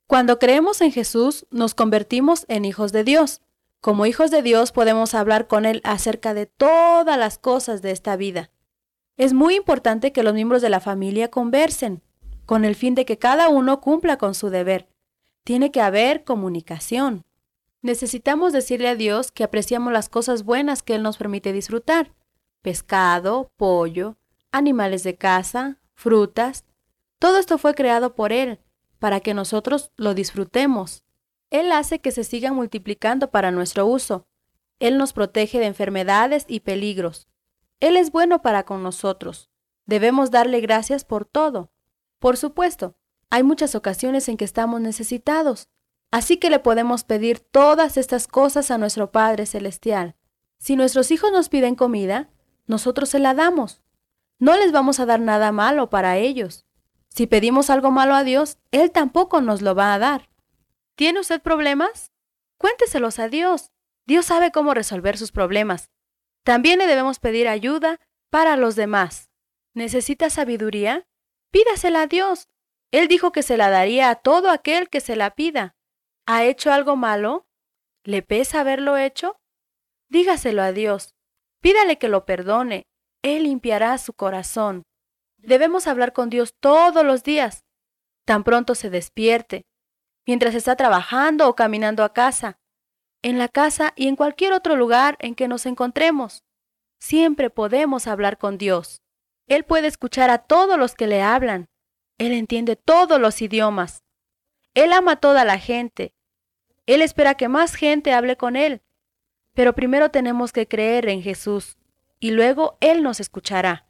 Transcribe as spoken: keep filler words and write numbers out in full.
Cuando creemos en Jesús, nos convertimos en hijos de Dios. Como hijos de Dios podemos hablar con Él acerca de todas las cosas de esta vida. Es muy importante que los miembros de la familia conversen, con el fin de que cada uno cumpla con su deber. Tiene que haber comunicación. Necesitamos decirle a Dios que apreciamos las cosas buenas que Él nos permite disfrutar. Pescado, pollo, animales de casa, frutas. Todo esto fue creado por Él, para que nosotros lo disfrutemos. Él hace que se sigan multiplicando para nuestro uso. Él nos protege de enfermedades y peligros. Él es bueno para con nosotros. Debemos darle gracias por todo. Por supuesto, hay muchas ocasiones en que estamos necesitados, así que le podemos pedir todas estas cosas a nuestro Padre Celestial. Si nuestros hijos nos piden comida, nosotros se la damos. No les vamos a dar nada malo para ellos. Si pedimos algo malo a Dios, Él tampoco nos lo va a dar. ¿Tiene usted problemas? Cuénteselos a Dios. Dios sabe cómo resolver sus problemas. También le debemos pedir ayuda para los demás. ¿Necesita sabiduría? Pídasela a Dios. Él dijo que se la daría a todo aquel que se la pida. ¿Ha hecho algo malo? ¿Le pesa haberlo hecho? Dígaselo a Dios. Pídale que lo perdone. Él limpiará su corazón. Debemos hablar con Dios todos los días, tan pronto se despierte, mientras está trabajando o caminando a casa, en la casa y en cualquier otro lugar en que nos encontremos. Siempre podemos hablar con Dios. Él puede escuchar a todos los que le hablan. Él entiende todos los idiomas. Él ama a toda la gente. Él espera que más gente hable con Él. Pero primero tenemos que creer en Jesús, y luego Él nos escuchará.